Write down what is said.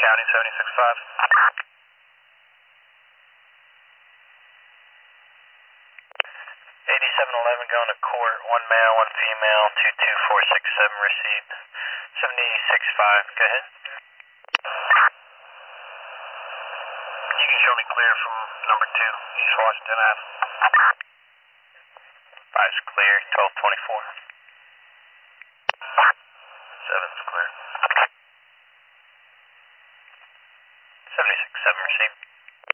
County 765. 8711 going to court. One male, one female. 22467 received. 765. Go ahead. You can show me clear from number 2, East Washington Ave. 5's clear. 1224.